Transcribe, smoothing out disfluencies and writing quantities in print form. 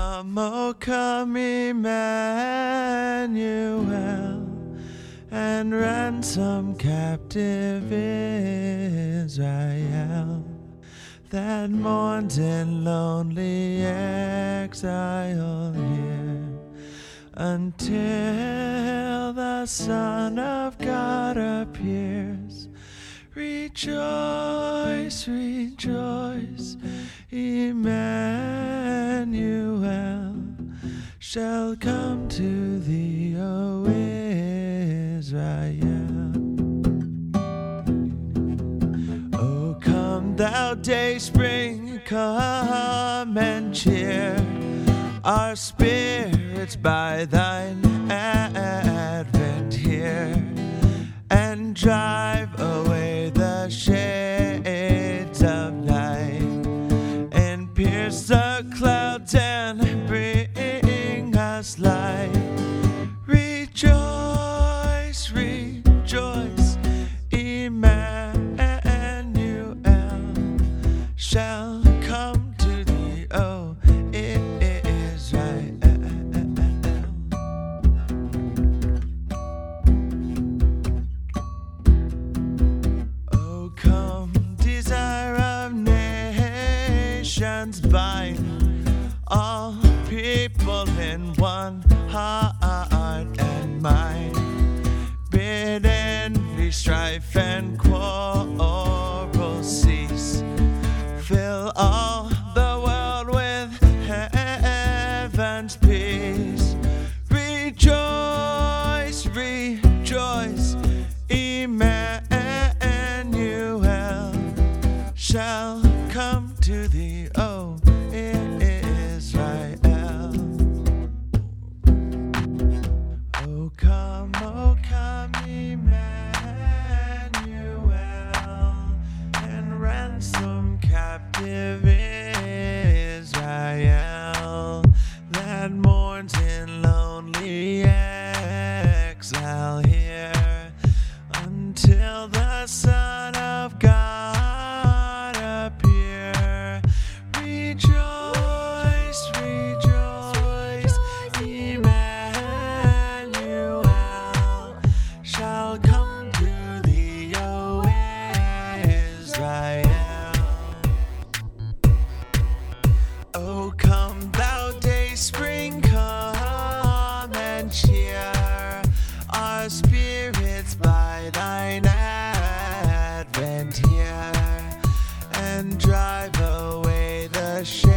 O come Emmanuel, and ransom captive Israel that mourns in lonely exile here, until the Son of God appears. Rejoice, rejoice, Emmanuel shall come to thee, O Israel. O come thou dayspring, come and cheer our spirits by thine advent here, and drive away the shades of night, and pierce the clouds and bring us light. Rejoice, rejoice, Emmanuel shall come to thee, O Israel. O come, desire of nations, bind all people in one heart and mind. Bid envy, strife, and quarrel cease. Fill all the world with heaven's peace. Rejoice, rejoice, Emmanuel shall come to thee, O Israel. O come, Emmanuel, and ransom captive Israel that mourns in lonely exile here, until the Son of God appear. Rejoice, rejoice, Emmanuel shall come to thee, O Israel. O come thou dayspring, come and cheer our spirits by thine advent here, and drive away the shade